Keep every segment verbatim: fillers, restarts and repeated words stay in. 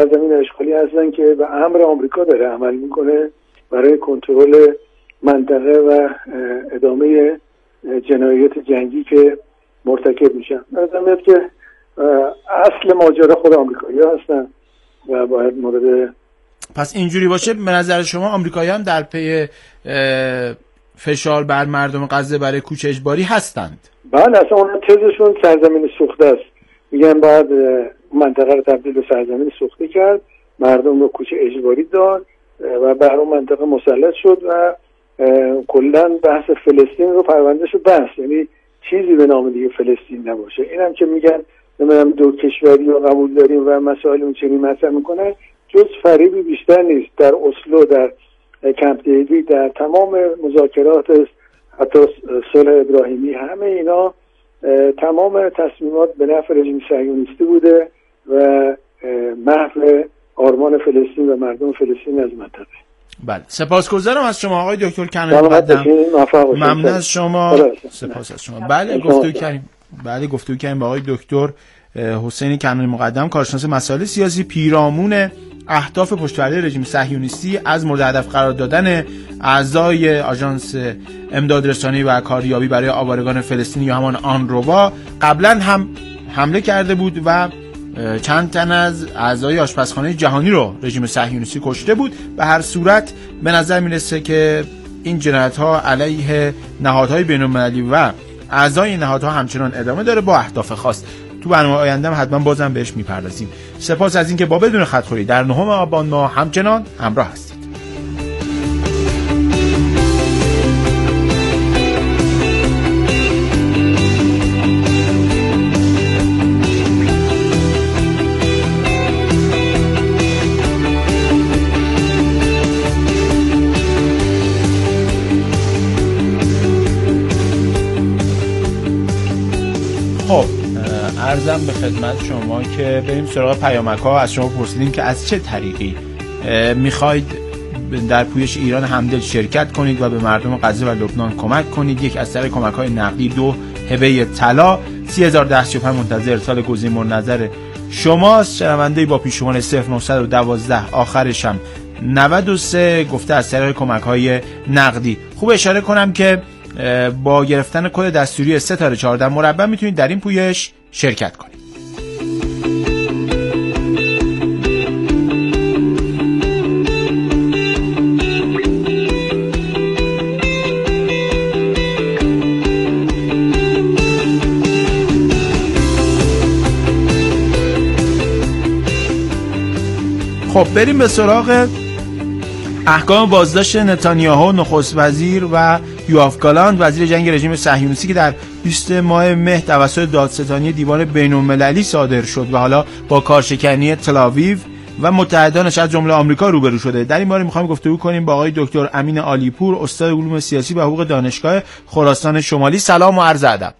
سرزمین اشغالی هستن که به امر آمریکا داره عمل میکنه برای کنترل منطقه و ادامه جنایات جنگی که مرتکب میشن. مثلا میاد که اصل ماجرا خود آمریکایی‌ها هستن و باید مورد. پس اینجوری باشه به نظر شما آمریکایی‌ها هم در پی فشار بر مردم غزه برای کوچ اجباری هستند؟ بله، اصلا اون تزشون سرزمین سوخته است. میگن باید منطقه رو تبدیل به سرزمین سوخته کرد، مردم رو کوچ اجباری داد و بر اون منطقه مسلط شد و کلا بحث فلسطین رو پروندهشو بست، یعنی چیزی به نام دیگه فلسطین نباشه. اینم که میگن نمیدونم دو کشوری رو قبول داریم و مسائل اون چنین مطرح میکنن، جز فریبی بیشتر نیست. در اسلو، در کمپ دیوید، در تمام مذاکرات حتی صلح ابراهیمی، همه اینا تمام تصمیمات به نفع رژیم صهیونیستی بوده و محو آرمان فلسطین و مردم فلسطین از منطقه. بله، سپاسگزارم از شما آقای دکتر کنانی مقدم. ممنون از شما. سپاس از شما. بله گفتگو کردیم. بله گفتگو کردیم با آقای دکتر حسین کنانی مقدم، کارشناس مسائل سیاسی، پیرامون اهداف پشتیبانی رژیم صهیونیستی از مورد هدف قرار دادن اعضای آژانس امداد رسانی و کاریابی برای آوارگان فلسطینی یا همان آنروا قبلا هم حمله کرده بود و چند تن از اعضای آشپزخانه جهانی رو رژیم صهیونیستی کشته بود. به هر صورت به نظر میرسه که این جنایت‌ها علیه نهادهای بین‌المللی و اعضای نهادها همچنان ادامه داره با اهداف خاص. تو برنامه آینده هم حتما بازم بهش میپردازیم. سپاس از اینکه با بدون خطخوری در نهم آبان ما همچنان همراه هستید. خب عرضم به خدمت شما که بریم سراغ پیامک ها. از شما پرسیدیم که از چه طریقی میخواید در پویش ایران همدل شرکت کنید و به مردم غزه و لبنان کمک کنید. یک از طریق کمک های نقدی، دو هبه طلا. سی هزار و ده سی و پنج منتظر ارسال گزینه مورد نظر شماست. شنونده با پیشگویی صفر نه یک دو آخرش هم نود و سه گفته از طریق کمک های نقدی. خوب اشاره کنم که با گرفتن کد دستوری ستاره چهارده مربع میتونید در این پویش شرکت کنید. خب بریم به سراغ احکام بازداشت نتانیاهو نخست وزیر و یواف گالانت وزیر جنگ رژیم صهیونیستی که در بیست ماه مه توسط دادستانی دیوان بین‌المللی صادر شد و حالا با کارشکنی تل‌آویو و متحدانش از جمله آمریکا روبرو شده. در این باره می‌خوایم گفتگو کنیم با آقای دکتر امین عالیپور، استاد علوم سیاسی و حقوق دانشگاه خراسان شمالی. سلام و عرض ادب.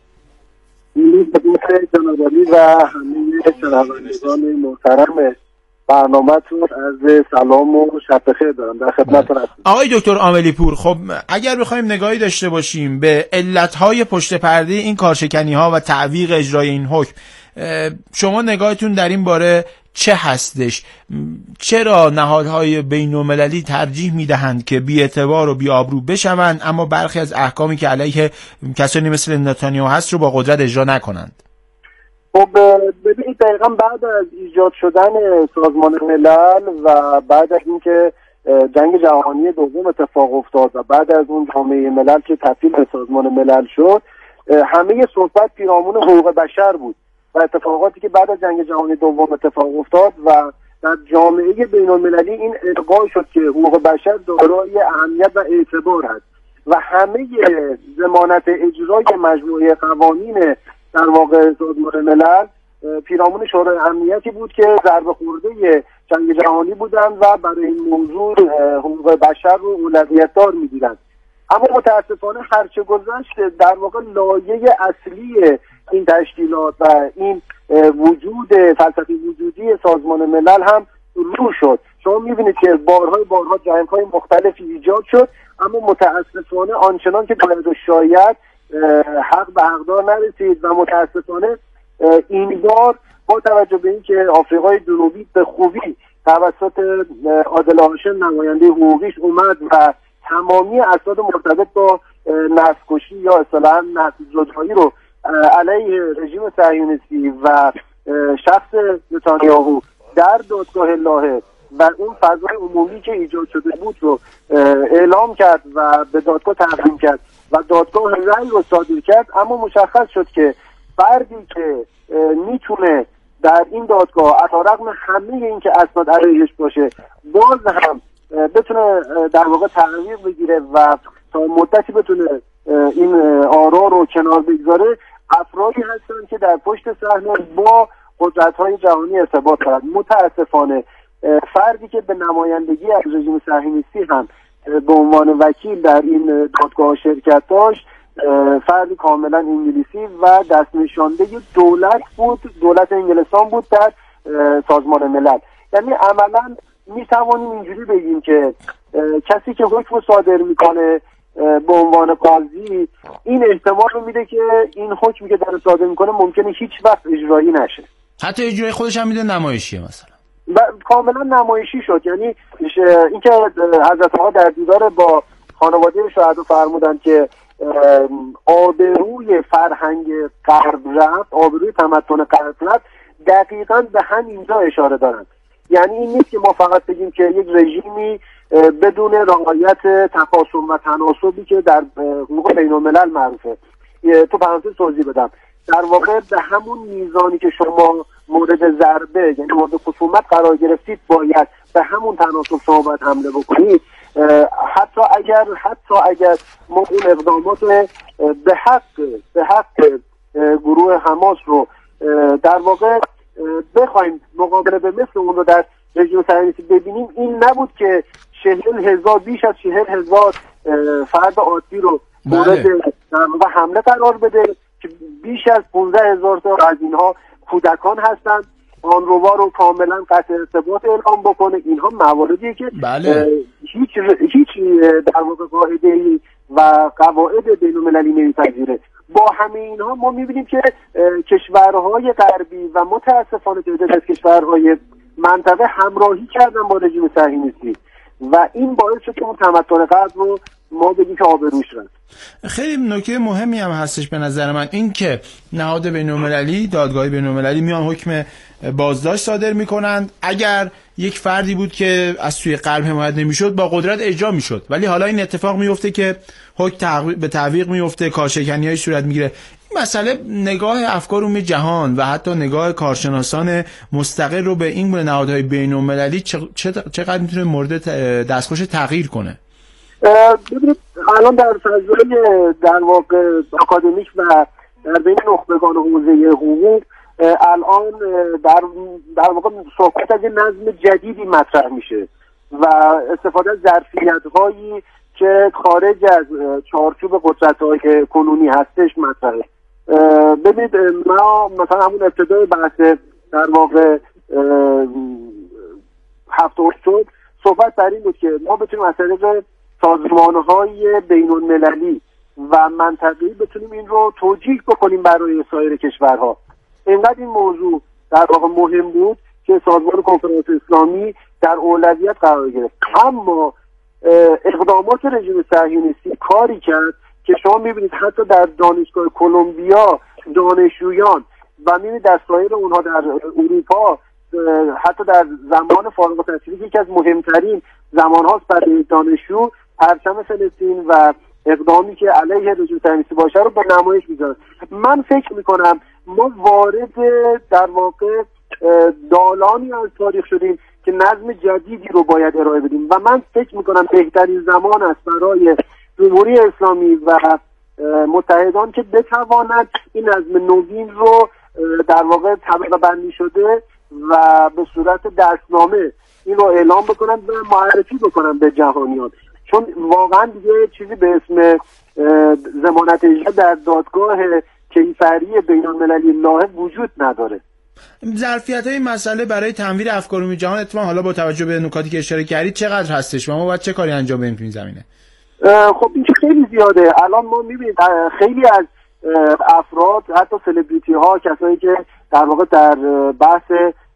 جناب علی و همه شنوندگان محترم برنامه‌تون از سلام و شب بخیر دارم، در خدمتتون هستم. آقای دکتر عالیپور، خب اگر بخوایم نگاهی داشته باشیم به علت‌های پشت پرده این کارشکنی‌ها و تعویق اجرای این حکم، شما نگاهتون در این باره چه هستش؟ چرا نهادهای بین‌المللی ترجیح میدهند که بی‌اعتبار و بی‌آبرو بشوند اما برخی از احکامی که علیه کسانی مثل نتانیاهو هست رو با قدرت اجرا نکنند؟ خب ببینید دقیقا بعد از ایجاد شدن سازمان ملل و بعد از اینکه جنگ جهانی دوم اتفاق افتاد و بعد از اون جامعه ملل که تبدیل به سازمان ملل شد، همه صحبت پیرامون حقوق بشر بود و اتفاقاتی که بعد از جنگ جهانی دوم اتفاق افتاد و در جامعه بین المللی این القا شد که حقوق بشر دارای اهمیت و اعتبار هست و همه ضمانت اجرای مجموعه قوانین در واقع سازمان ملل پیرامون شورای امنیتی بود که ضربه خورده جنگ جهانی بودند و برای این موضوع حقوق بشر رو اولویت دار می‌دیدند. اما متاسفانه هرچه گذشت در واقع لایه اصلی این تشکیلات و این وجود فلسفی وجودی سازمان ملل هم رو شد. شما می‌بینید که بارهای بارها جنگ‌های مختلفی ایجاد شد، اما متاسفانه آنچنان که باید و شاید حق به حقدار نرسید و متاسفانه این بار با توجه به اینکه آفریقای جنوبی به خوبی توسط عادل هاشم نماینده حقوقیش اومد و تمامی اسناد مرتبط با نسل‌کشی یا اصطلاحاً نسل‌زدایی رو علیه رژیم صهیونیستی و شخص نتانیاهو در دادگاه لاهه و اون فضای عمومی که ایجاد شده بود رو اعلام کرد و به دادگاه تقدیم کرد و دادگاه رأی رو صادر کرد. اما مشخص شد که فردی که میتونه در این دادگاه علیرغم همه این که اسناد علیهش باشه باز هم بتونه در واقع تغییر بگیره و تا مدتی بتونه این آرا رو کنار بگذاره، افرادی هستن که در پشت صحنه با قدرت‌های جهانی ارتباط دارند. متاسفانه فردی که به نمایندگی از رژیم صهیونیستی هم به عنوان وکیل در این دادگاه شرکت داشت، فردی کاملا انگلیسی و دست نشانده دولت بود، دولت انگلستان بود در سازمان ملل. یعنی عملا می توانیم اینجوری بگیم که کسی که حکم صادر میکنه به عنوان قاضی این احتمال رو میده که این حکمی که داره صادر میکنه ممکنه هیچ وقت اجرایی نشه. حتی اجرای خودش هم میده نمایشیه مثلا و کاملا نمایشی شد. یعنی اینکه حضرت آقا در دیدار با خانواده شهدا فرمودن که آبروی فرهنگ غرب رفت، آبروی تمدن غرب رفت، دقیقاً به همینجا اشاره دارن. یعنی این نیست که ما فقط بگیم که یک رژیمی بدون رعایت تقاسم و تناسبی که در حقوق بین‌الملل معروفه، تو پرانتز توضیح بدم، در واقع به همون میزانی که شما مورد ضربه یعنی مورد خصومت قرار گرفتید باید به همون تناسب شما باید حمله بکنید. حتی اگر حتی اگر ما اون اقدامات به حق به حق گروه حماس رو در واقع بخوایم مقابله به مثل اون رو در رژیم صهیونیستی ببینیم، این نبود که چهل هزار بیش از چهل هزار فرد عادی رو مورد در واقع حمله قرار بده که بیش از پانزده هزار تا از اینها کودکان هستند، آن رووا رو کاملا قطع ارتباط اعلام بکنه. اینها مواردیه که بله. هیچ هیچ در واقع قاعده‌ای و قواعد بین‌المللی نمی‌پذیره. با همه اینها ما می‌بینیم که کشورهای غربی و متأسفانه تعداد از کشورهای منطقه همراهی کردن با رژیم صهیونیستی و این باعث شد که اون تمدن غرب رو ما بگیم که آبروش رفت. خیلی نکته مهمی هم هستش به نظر من این که نهاد بین‌المللی، دادگاه بین‌المللی میان حکم بازداشت صادر میکنند. اگر یک فردی بود که از سوی غرب حمایت نمیشد با قدرت اجرا میشد، ولی حالا این اتفاق میفته که حکم به تعویق میفته، کارشکنی‌های صورت میگیره. این مسئله نگاه افکار عمومی جهان و حتی نگاه کارشناسان مستقل رو به این گونه نهادهای بین‌المللی چقدر میتونه مورد دستخوش تغییر کنه؟ ببینید الان در فضای در واقع اکادمیک و در بین نخبگان حوزه حقوق الان در در واقع صحبت از نظم جدیدی مطرح میشه و استفاده از ظرفیت‌هایی که خارج از چارچوب قدرت‌های کنونی هستش مطرحه. ببینید ما مثلا همون ابتدای بحث در واقع هفته اکتبر صحبت بر این بود که ما بتونیم از طریق سازمان‌های بین‌المللی و منطقه‌ای بتونیم این رو توجیه بکنیم برای سایر کشورها. اینقدر این موضوع در واقع مهم بود که سازمان کنفرانس اسلامی در اولویت قرار گرفت. اما اقدامات رژیم صهیونیستی کاری کرد که شما می‌بینید حتی در دانشگاه کلمبیا دانشجویان و می‌بینید در سایر اونها در اروپا حتی در زمان فارغ التحصیلی که یکی از مهمترین زمان‌هاست برای دانشجو، پرچم فلسطین و اقدامی که علیه رژیم صهیونیستی باشه رو به نمایش می‌ذارن. من فکر می‌کنم ما وارد در واقع دالانی از تاریخ شدیم که نظم جدیدی رو باید ارائه بدیم و من فکر می‌کنم بهترین زمان است برای جمهوری اسلامی و متحدان که بتواند این نظم نوین رو در واقع طبقه بندی شده و به صورت دستنامه این رو اعلام بکنن و معرفی بکنن به جهانیان، چون واقعا دیگه چیزی به اسم ضمانت اجرا در دادگاه کیفری بین‌المللی لاهه وجود نداره. ظرفیت های مسئله برای تنویر افکار عمومی جهان اتفاقا حالا با توجه به نکاتی که اشاره کردید چقدر هستش و ما باید چه کاری انجام بدیم تو این زمینه؟ خب این خیلی زیاده. الان ما می‌بینید خیلی از افراد حتی سلبریتی ها، کسایی که در واقع در بحث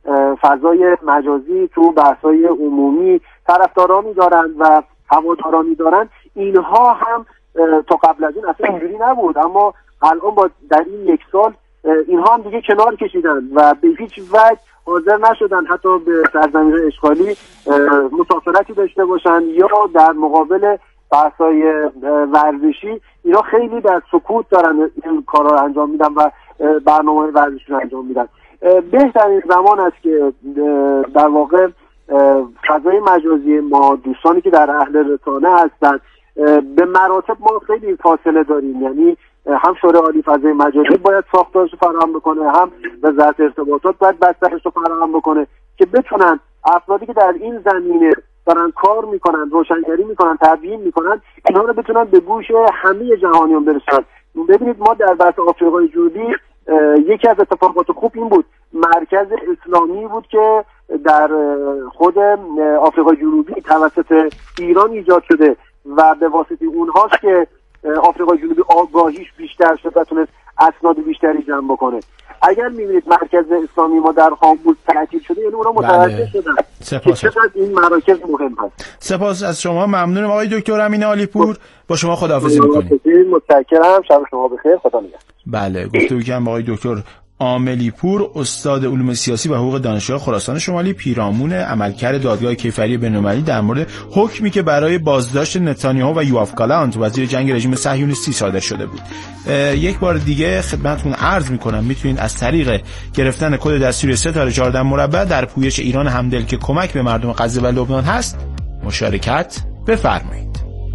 فضای مجازی، تو بحث‌های عمومی طرفدارانی دارند و هوادارانی دارند. اینها هم تا قبل از این اصلا اینجوری نبود، اما الان با در این یک سال اینها هم دیگه کنار کشیدن و به هیچ وجه حاضر نشدن حتی به سرزمین‌های اشغالی مسافرتی داشته باشن یا در مقابل بحث‌های ورزشی اینا خیلی در سکوت دارن این کارا رو انجام میدن و برنامه‌های ورزشی رو انجام میدن. بهترین زمان است که در واقع فضای مجازی ما، دوستانی که در اهل رسانه هستن، به مراتب ما خیلی فاصله داریم. یعنی هم شورای عالی فضای مجازی باید ساختارش رو فراهم بکنه، هم وزارت ارتباطات باید بسترش رو فراهم بکنه که بتونن افرادی که در این زمینه دارن کار میکنن، روشنگری میکنن، تبیین میکنن، اینا رو بتونن به گوش همه جهانیان برسن. ببینید ما در بحث آفریقای جنوبی یکی از اتفاقات خوب این بود، مرکز اسلامی بود که در خود آفریقای جنوبی توسط ایران ایجاد شده و به واسطه اونهاش که آفریقای جنوبی آگاهیش بیشتر شد و تونست اسناد بیشتری جمع بکنه. اگر می‌بینید مرکز اسلامی ما در خاموش تعطیل شده، یعنی اونا متوجه شدن که چقدر این مراکز مهم هست. سپاس از شما، ممنونم آقای دکتر امین عالیپور. با شما خداحافظی می‌کنیم. متشکرم، شب شما بخیر، خدا نگهدار. بله، گفتگو کردم با آقای دکتر عاملی‌پور، استاد علوم سیاسی و حقوق دانشگاه خراسان شمالی، پیرامون عملکرد دادگاه کیفری بین‌المللی در مورد حکمی که برای بازداشت نتانیاهو و یوآف گالانت وزیر جنگ رژیم صهیونیستی صادر شده بود. یک بار دیگه خدمتتون عرض می‌کنم میتونید از طریق گرفتن کد دستوری ستاره چهارده مربع در پویش ایران همدل که کمک به مردم غزه و لبنان هست مشارکت بفرمایید.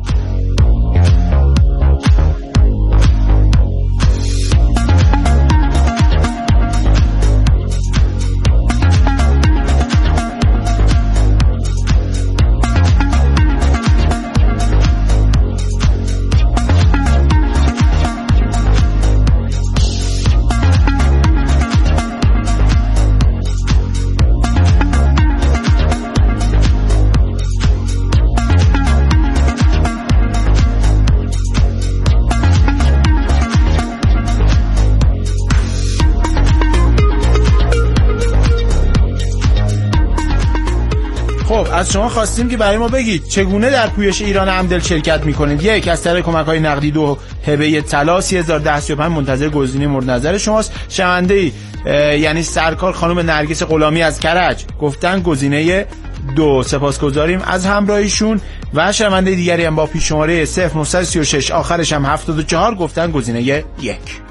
از شما خواستیم که برای ما بگید چگونه در پویش ایران همدل شرکت میکنید. یک، از طریق کمک‌های نقدی. دو، هبه طلا سه هزار و ده سی و پنج منتظر گزینه مورد نظر شماست. شنونده یعنی سرکار خانم نرگس غلامی از کرج گفتن گزینه دو. سپاسگزاریم از همراهیشون. و شنونده دیگری هم با پیش شماره صفر نه سه شش آخرش هم هفتاد و چهار گفتن گزینه یک.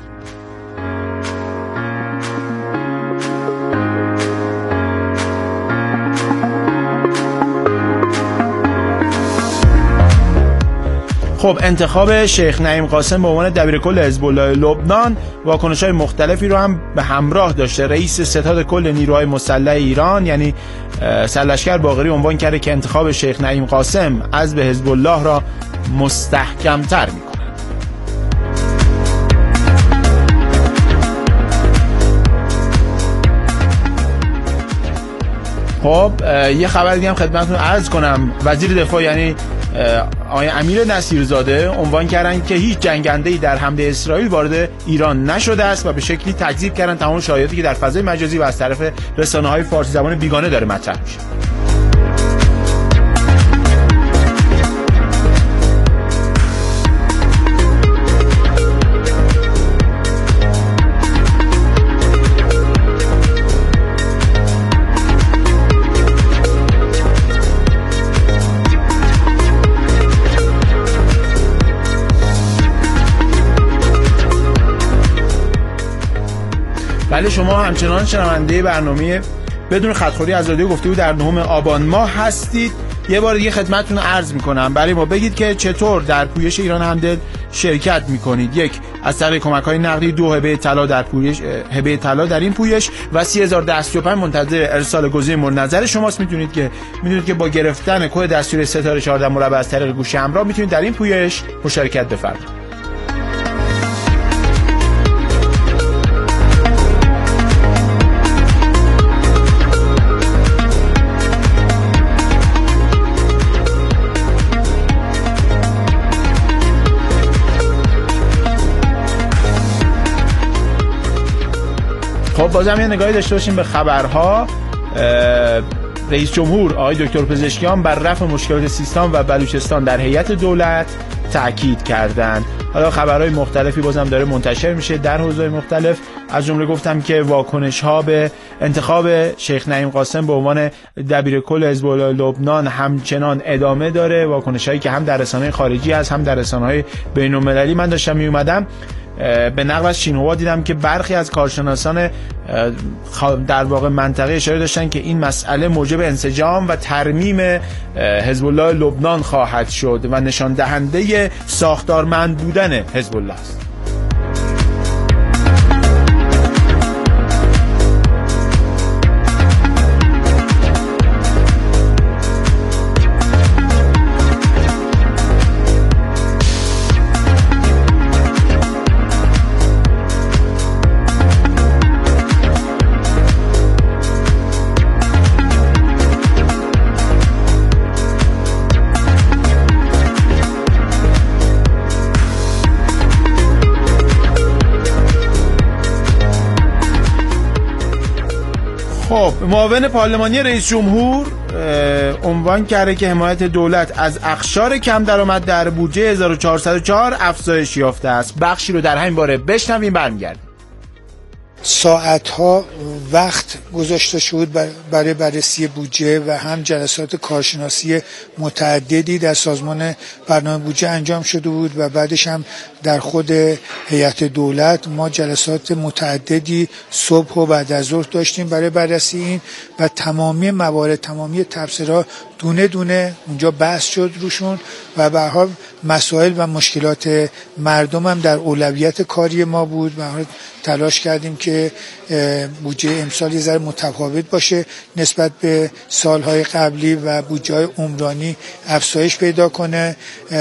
خب، انتخاب شیخ نعیم قاسم به عنوان دبیرکل حزب الله لبنان واکنش‌های مختلفی رو هم به همراه داشته. رئیس ستاد کل نیروهای مسلح ایران یعنی سرلشکر باقری عنوان کرده که انتخاب شیخ نعیم قاسم از به حزب الله را مستحکم‌تر می‌کند. خب، یه خبر دیگه هم خدمتتون عرض کنم. وزیر دفاع یعنی آقای امیر نصیرزاده عنوان کردن که هیچ جنگنده‌ای در حمله اسرائیل وارد ایران نشده است و به شکلی تکذیب کردن تمام شایعاتی که در فضای مجازی و از طرف رسانه‌های فارسی زبان بیگانه داره مطرح میشه. بله، شما همچنان شنونده برنامه بدون خطخوری از رادیو گفتگو در نهم آبان ماه هستید. یه بار دیگه خدمتتون عرض میکنم برای ما بگید که چطور در پویش ایران همدل شرکت میکنید. یک، از طریق کمک‌های نقدی. دو، هبه طلا در پویش هبه طلا در این پویش و سه هزار و ده سی و پنج منتظر ارسال گزینه مورد نظر شماست. میتونید که میدونید که با گرفتن کد دستوری ستاره چهارده مربع از طریق گوشی همراه میتونید در این پویش مشارکت بفرمایید. خب، بازم یه نگاهی داشته باشیم به خبرها. رئیس جمهور آقای دکتر پزشکیان بر رفع مشکلات سیستان و بلوچستان در هیئت دولت تاکید کردند. حالا خبرهای مختلفی بازم داره منتشر میشه در حوزه‌های مختلف. از جمله گفتم که واکنش‌ها به انتخاب شیخ نعیم قاسم به عنوان دبیرکل حزب الله لبنان همچنان ادامه داره، واکنش‌هایی که هم در رسانه‌های خارجی هست هم در رسانه‌های بین‌المللی. من داشتم میومدم به نقل از شینهوا دیدم که برخی از کارشناسان در واقع منطقه اشاره داشتن که این مسئله موجب انسجام و ترمیم حزب الله لبنان خواهد شد و نشان دهنده ساختارمند بودن حزب الله است. خب معاون پارلمانی رئیس جمهور عنوان کرده که حمایت دولت از اقشار کم درآمد در بودجه هزار و چهارصد و چهار افزایش یافته است. بخشی رو در همین باره بشنویم برمیگردیم. ساعتها وقت گذاشته شد برای بررسی بودجه و هم جلسات کارشناسی متعددی در سازمان برنامه بودجه انجام شده بود و بعدش هم در خود هیئت دولت ما جلسات متعددی صبح و بعد از ظهر داشتیم برای بررسی این و تمامی موارد، تمامی تبصره‌ها دونه دونه اونجا بحث شد روشون و به هر حال مسائل و مشکلات مردم هم در اولویت کاری ما بود. به هر حال تلاش کردیم که بودجه امسال یه ذره متفاوت باشه نسبت به سالهای قبلی و بودجه‌های عمرانی افزایش پیدا کنه.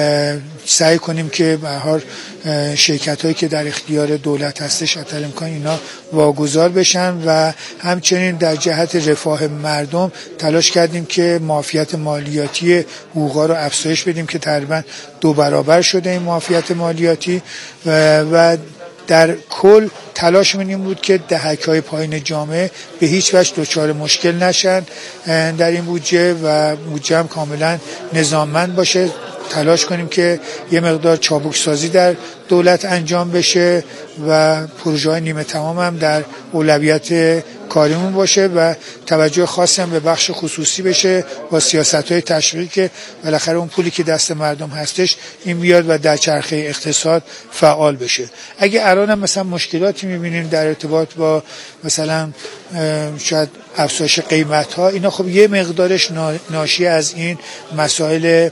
سعی کنیم که به هر حال شرکت‌هایی که در اختیار دولت هستش حتی امکان اینا واگذار بشن و همچنین در جهت رفاه مردم تلاش کردیم که معافیت مالیاتی حقوقا رو افزایش بدیم که تقریبا دو برابر شده این معافیت مالیاتی و, و در کل تلاش من این بود که دهک‌های پایین جامعه به هیچ وجه دچار مشکل نشن در این بودجه و بودجه هم کاملا نظاممند باشه. تلاش کنیم که یه مقدار چابک سازی در دولت انجام بشه و پروژه های نیمه تمام هم در اولویت کاریمون باشه و توجه خاصی هم به بخش خصوصی بشه با سیاست های تشویقی که بالاخره اون پولی که دست مردم هستش این بیاد و در چرخه اقتصاد فعال بشه. اگه الان هم مثلا مشکلاتی میبینیم در ارتباط با مثلا شاید افزایش قیمت ها، اینا خب یه مقدارش ناشی از این مسائل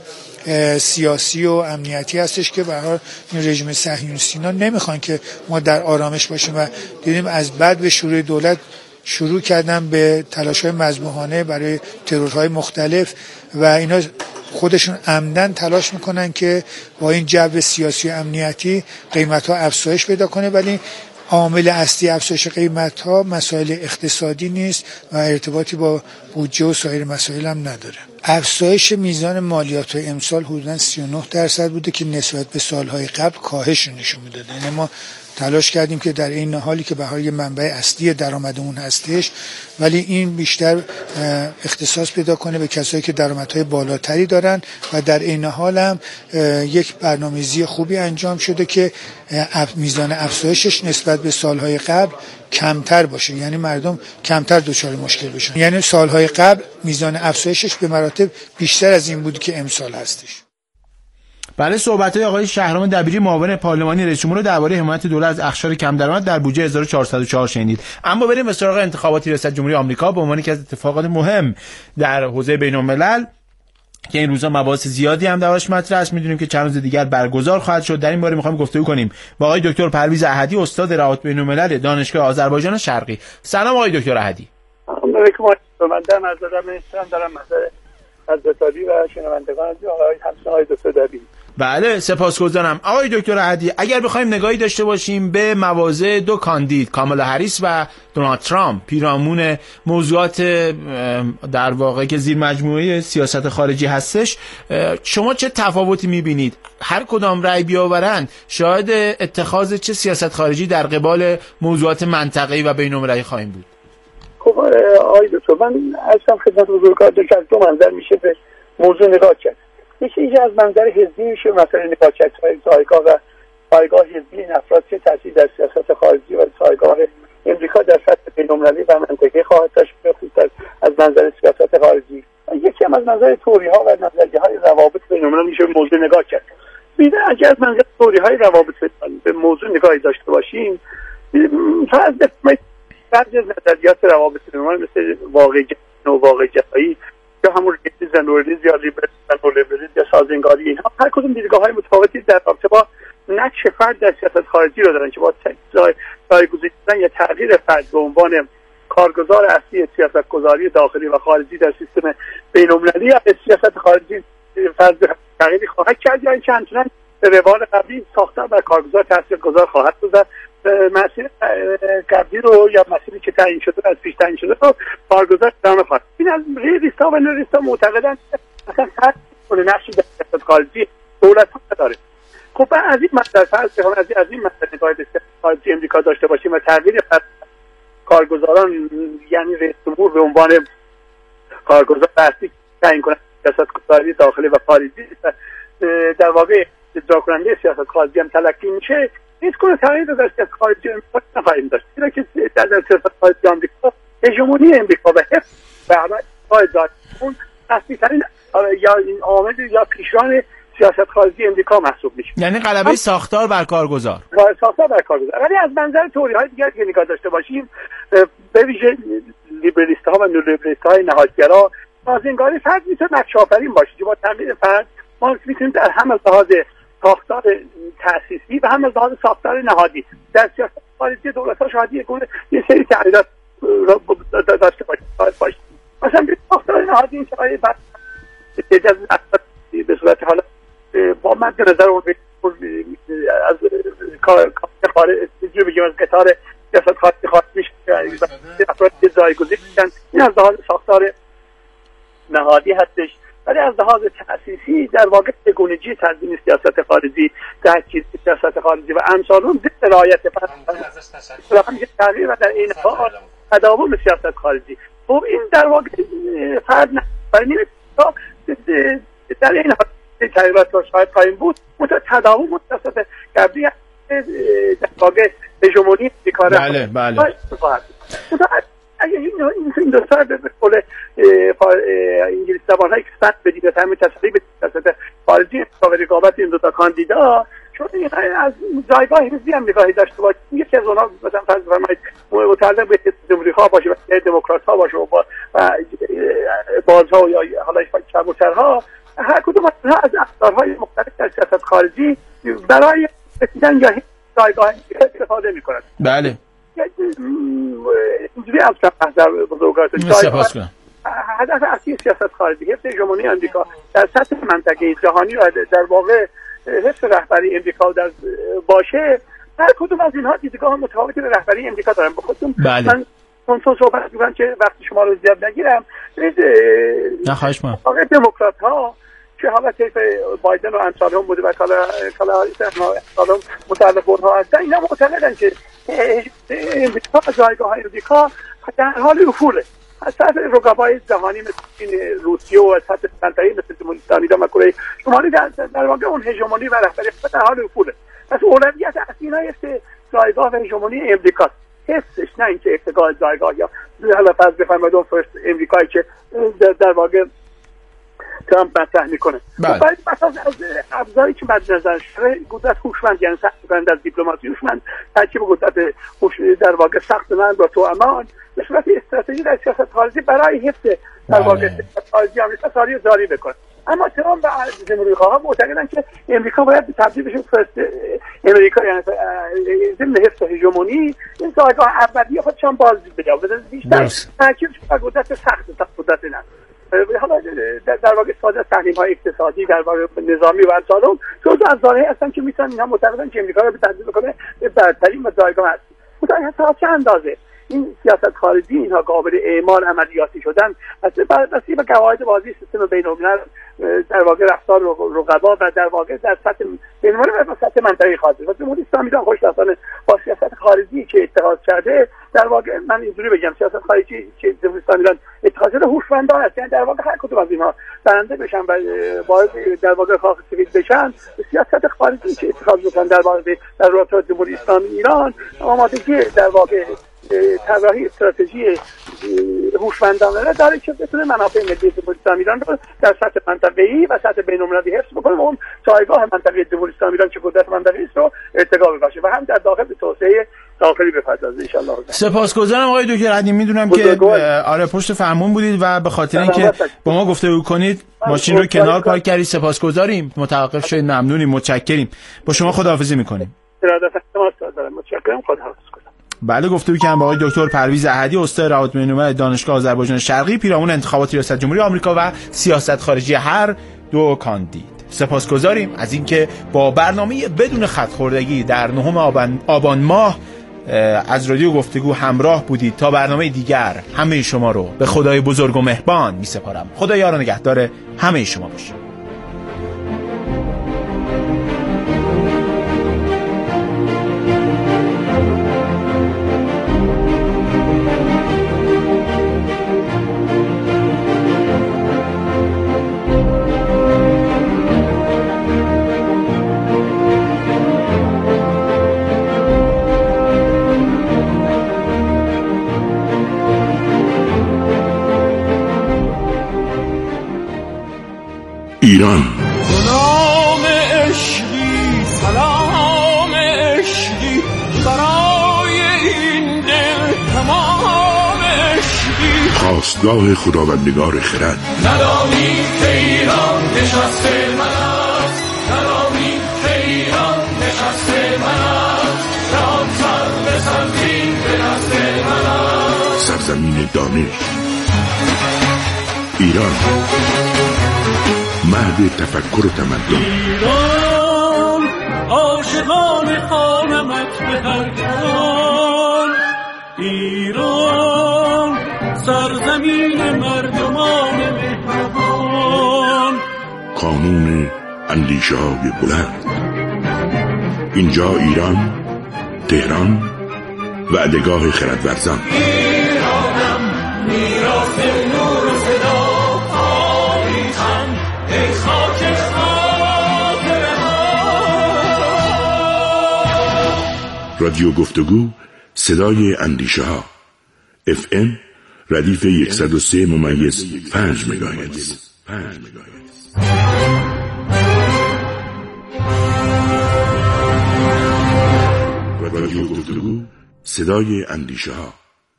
سیاسی و امنیتی هستش که به هر حال این رژیم صهیونیستی نمیخوان که ما در آرامش باشیم و دیدیم از بعد به شروع دولت شروع کردن به تلاش‌های مذبوحانه برای ترورهای مختلف و اینا خودشون عمدن تلاش میکنن که با این جو سیاسی و امنیتی قیمت‌ها افزایش پیدا کنه، ولی عامل اصلی افزایش قیمت‌ها مسائل اقتصادی نیست و ارتباطی با بودجه و سایر مسائل هم نداره. افزایش میزان مالیات امسال حدوداً سی و نه درصد بوده که نسبت به سالهای قبل کاهش نشون میداد. یعنی ما تلاش کردیم که در این حالی که به هر یه منبع اصلی درآمدمون هستش ولی این بیشتر اختصاص پیدا کنه به کسایی که درآمدهای بالاتری دارن و در این حال هم یک برنامه‌ریزی خوبی انجام شده که میزان افزایشش نسبت به سالهای قبل کمتر باشه، یعنی مردم کمتر دچار مشکل بشن. یعنی سالهای قبل میزان افزایشش به مراتب بیشتر از این بود که امسال هستش. بله، صحبت‌های آقای شهرام دبیری معاون پارلمانی رئیس جمهور رو درباره حمایت دولت از اقشار کم درآمد در بودجه هزار و چهارصد و چهار شنیدید. اما بریم به سراغ انتخابات ریاست جمهوری آمریکا به عنوان یکی از اتفاقات مهم در حوزه بین‌الملل که این روزا مباحث زیادی هم درش مطرح است. می‌دونیم که چند روز دیگر برگزار خواهد شد. در این باره می‌خوایم گفتگو کنیم با آقای دکتر پرویز احدی، استاد روابط بین‌الملل دانشگاه آذربایجان شرقی. سلام آقای دکتر احدی. علیکم. من در نظر می‌ذارم دارم مسئله از بساری و شنوندگان آقای همسایه آقای دکتر دبیری. بله، سپاسگزارم. آقای دکتر احدی، اگر بخوایم نگاهی داشته باشیم به مواضع دو کاندید کامالا هریس و دونالد ترامپ پیرامون موضوعات در واقع که زیر مجموعه سیاست خارجی هستش، شما چه تفاوتی میبینید؟ هر کدام رأی بیاورند شاهد اتخاذ چه سیاست خارجی در قبال موضوعات منطقه‌ای و بین‌المللی خواهیم بود؟ خب آقای دکتر، من اصلا خدمت بزرگوار که از دو منظر میشه به موضوع نگاه کرد. یکی اینجا از منظر حزبی میشه مثلا نگاه کرد جایگاه و پایگاه حزبی این افراد چه تاثیر در سیاست خارجی و جایگاه امریکا در سطح بین‌المللی و منطقه‌ای خواهد داشت، بخصوص از منظر سیاست خارجی. یکی هم از منظر تئوری‌ها و نظریه‌های روابط بین‌المللی میشه موضوع نگاه کرد. می‌دونید اگر از منظر تئوری‌های روابط به موضوع نگاهی داشته باشیم، فرض بفرمایید بعضی از نظریات روابط بین‌المللی مثل واقع‌جویی و واقع‌جرایی یا همون ریالیسم یا لیبرالیسم یا سازنگاری، اینها هر کدوم دیدگاه‌های متفاوتی در رابطه با نقش فرد در سیاست خارجی رو دارن که با جایگزین کردن یا تغییر فرد به عنوان کارگزار اصلی سیاست گذاری داخلی و خارجی در سیستم بین‌المللی یا سیاست خارجی فرد تغییری خواهد کرد یا اینکه همچنان به روال قبلی ساختار و کارگزار تاثیرگذار خواهد بود. مسیر قبلی رو یا مسیری که تعیین شده از پیش تعیین شده رو کارگزار ادامه خواهد. این از ریالیست‌ها و نوریست‌ها معتقدن اصلا فرد نقشی در سیاست خارجی دولت‌ها نداره. خب از این مطلب فرض کنیم از این از این مطلب نگاه به خارجی امریکا داشته باشیم و تغییر کارگزاران یعنی رئیس جمهور به عنوان کارگزار اصلی تعیین کنند سیاست گذاری داخلی و خارجی در واقع اجرا کننده سیاست خارجی هم تلقی میشه، هیچ گونه تغییری در سیاست خارجی امریکا نخواهیم داشت. چرا که در سیاست خارجی آمریکا هژمونی امریکا و حفظ بهره اون اصلی ترین یا این عامل یا پیشران سیاست خارجی امریکا محسوب میشه، یعنی غلبه ساختار بر کارگزار و ساختار بر کارگزار. ولی از منظر تئوری‌های دیگر که نگاه داشته باشیم، به ویژه لیبرالیست‌ها و نئولیبرالیست‌های نهادگرا سازنگاری فرد میتونه نقش‌آفرین باشه که با تغییر فرد ما میتونیم در هم از لحاظ ساختار تأسیسی و هم از لحاظ ساختار نهادی در سیاست خارجی دولت‌ها شاید یه سری تغییرات داشته باشه. مثلا ساختار نهادی این که بعد به صورت حالا با مد نظر اون از کار خارجی بگیم از قطار سیاست خارجی خارج میشه افراد جایگزین میشن، این از لحاظ ساختار نهادی هستش. ولی از لحاظ تأسیسی در واقع سگونگی تنظیم سیاست خارجی، تحکیم سیاست خارجی و امثال اون ضد رعایت فرهنگ تغییر و در این حال تداوم سیاست خارجی. خب این در واقع فرد نمی‌تونه در این حال تغییرات را شاید خواهیم بود متى تداوم سیاست قبلی در واقع هژمونی بیکاره. بله بله. اگه این این دو تا به قول انگلیسی زبان‌هایی که صد بدید همین تصریح به سیاست خارجی و رقابت این دو تا کاندیدا، چون از جایگاه حزبی هم نگاهی داشته باشیم، یکی از اونها مثلا فرض بفرمایید متعلق به جمهوری‌خواه باشه و دموکرات‌ها باشه و بازها یا حالا کمترها، هر کدوم از ابزارهای مختلف در سیاست خارجی برای رسیدن یا جایگاه استفاده می‌کنند. بله. اینجوری از در بزرگوارتون سپاس کنم. هدف اصلی سیاست خارجی حفظ هژمونی آمریکا در سطح منطقه جهانی و در واقع حفظ رهبری امریکا در باشه. هر کدوم از اینها دیدگاه متفاوتی به رهبری امریکا دارن. بخودتون بله. من اون صحبت می‌کنم که وقتی شما رو زیاد نگیرم، نه خواهش می‌کنم. واقعا دموکرات‌ها که حالا طیف بایدن و امثالهم بوده و کالا کالا امثالهم متعلق به اونها هستن، اینا معتقدن که امریکا جایگاه امریکا در حال افوله. از سطح رقبای جهانی مثل روسیه و سطح منطقه‌ای مثل جمهوری اسلامی و کره شمالی در, در واقع اون هژمونی و رهبری در حال افوله. پس اولویت اصلی اینه جایگاه و هژمونی امریکا، حسش، نه اینکه ارتقاء جایگاه یا حالا فرض بفرمایید اون فرست امریکایی که در, در واقع ترامپ مطرح میکنه. بله. باید مثلا از ابزاری که مد نظر شده قدرت هوشمند، یعنی سخت کنند از دیپلماسی هوشمند، ترکیب قدرت در واقع سخت من با تو امان به صورت استراتژی در سیاست خارجی برای حفظ در واقع سیاست خارجی آمریکا ساری جاری بکنه. اما ترامپ و جمهوری‌خواها معتقدن که امریکا باید تبدیل بشه به امریکا، یعنی ضمن حفظ هژمونی این جایگاه ابدی خودشان باز بده و بیشتر ترکیب قدرت سخت تا قدرت نه. حالا در واقع ساده تحریم‌های اقتصادی در واقع نظامی و امثالهم جزء از ظاهری هستن که میتونن اینا معتقدن که امریکا رو به تبدیل بکنه به برترین و جایگاه هست. متأسفانه تا چه اندازه این سیاست خارجی اینها قابل اعمال عملیاتی شدن بسی به قواعد بازی سیستم بین‌الملل در واقع رفتار رقبا و در واقع در سطح بین‌الملل و سطح منطقه‌ای خاصه و جمهوری اسلامی ایران خوشبختانه با سیاست خارجی که اتخاذ کرده در واقع من اینجوری بگم سیاست خارجی که جمهوری اسلامی ایران اتخاذ کرده هوشمندانه است، یعنی در واقع هر کدوم از اینها برنده بشن و وارد در واقع کاخ سفید بشن سیاست خارجی که اتخاذ بکنن در واقع در رابطه جمهوری اسلامی ایران آمادگی در واقع طراحی استراتژی هوشمندانه داره که بتونه منافع ملی جمهوری اسلامی ایران رو در سطح منطقه‌ای و سطح بین‌المللی حفظ بکنه و اون جایگاه منطقه‌ای جمهوری اسلامی ایران که قدرت منطقه‌ای است رو ارتقا ببخشه و هم در داخل به توسعه داخلی بپردازه ان شاء الله. سپاسگزارم آقای دکتر عدی، میدونم که آره پشت فرمون بودید و به خاطر اینکه با ما گفتگو کنید ماشین رو کنار پارک کردید. سپاسگزاریم، متوقف شدید، ممنونیم، متشکریم. با شما خداحافظی می‌کنیم. متشکرم، خداحافظ. بله گفتگو کردم با آقای دکتر پرویز احدی، استاد روابط بین‌الملل دانشگاه آذربایجان شرقی، پیرامون انتخابات ریاست جمهوری آمریکا و سیاست خارجی هر دو کاندید. سپاسگزاریم از اینکه با برنامه بدون خط خوردگی در نهم آبان, آبان ماه از رادیو گفتگو همراه بودید. تا برنامه دیگر همه شما رو به خدای بزرگ و مهربان می‌سپارم. خدا یار و نگهدار همه شما باشه. ایران سلام عشقی سلام عشقی برای این دل تمام عشقی خواستگاه خداوندگار خرد ندانی که ایران نشسته من است ندانی که ایران نشسته من است رام سر به سرزین به نسل من است سرزمین دانش ایران مهد تفکر و تمدن ایران عاشقان خانمت به هر جان ایران سرزمین مردمان مهربان کانون اندیشه های بلند اینجا ایران تهران وعدگاه خردورزان ایرانم میراث نور و صدا رادیو گفتگو صدای اندیشه ها اف ام ردیف صد و سه ممیز پنج مگاهرتز. رادیو گفتگو صدای اندیشه ها.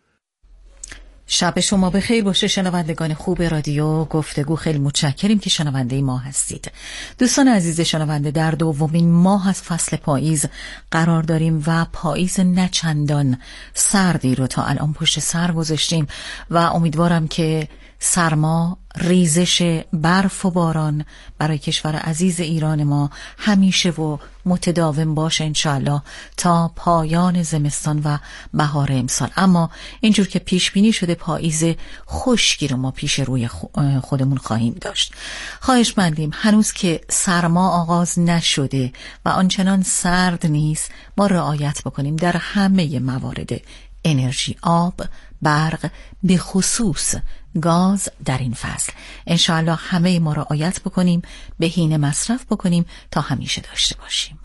شب شما بخیر باشه شنوندگان خوب رادیو گفتگو، خیلی متشکریم که شنونده ما هستید. دوستان عزیز شنونده، در دومین ماه از فصل پاییز قرار داریم و پاییز نچندان سردی رو تا الان پشت سر گذاشتیم و امیدوارم که سرما، ریزش برف و باران برای کشور عزیز ایران ما همیشه و متداوم باشه انشاءالله تا پایان زمستان و بهار امسال. اما اینجور که پیش بینی شده پاییز خشکی رو ما پیش روی خودمون خواهیم داشت. خواهش مندیم هنوز که سرما آغاز نشده و آنچنان سرد نیست ما رعایت بکنیم در همه موارد انرژی، آب، برق، به خصوص گاز در این فصل. انشاءالله همه ما رعایت بکنیم، بهینه مصرف بکنیم تا همیشه داشته باشیم.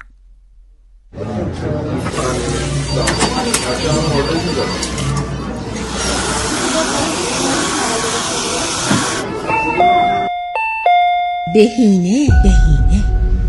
بهینه بهینه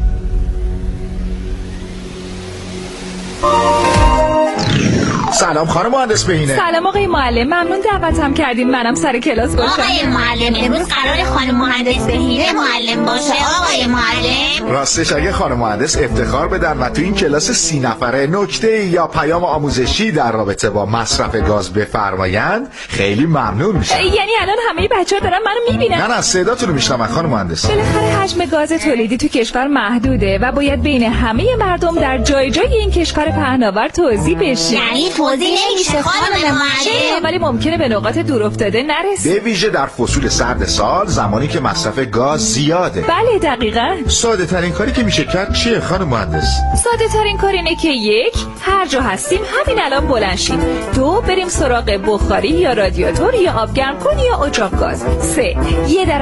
سلام خانم مهندس بهینه. سلام آقای معلم، ممنون دعوتم کردین منم سر کلاس باشم. آقای معلم امروز قرار خانم مهندس بهینه معلم باشه. آقای معلم راستش اگه خانم مهندس افتخار بدن و تو این کلاس سی نفره نکته یا پیام آموزشی در رابطه با مصرف گاز بفرمایند خیلی ممنون میشم. یعنی الان همه بچه‌ها دارن منو میبینن؟ نه نه صداتون رو میشنون خانم مهندس. بالاخره حجم گاز تولیدی تو کشور محدوده و باید بین همه مردم در جای جای این کشور پهناور توزیع بشه. یعنی توضیح نمیشه خانم معلم. ولی ممکنه به نقاط دور افتاده نرسیم، به ویژه در فصول سرد سال، زمانی که مصرف گاز زیاده. بله دقیقاً. ساده ترین کاری که میشه کرد چیه خانم مهندس؟ ساده ترین کار اینه که یک، هر جا هستیم همین الان بلند شیم. دو، بریم سراغ بخاری یا رادیاتور یا آب گرم کن یا اجاق گاز. سه، یه در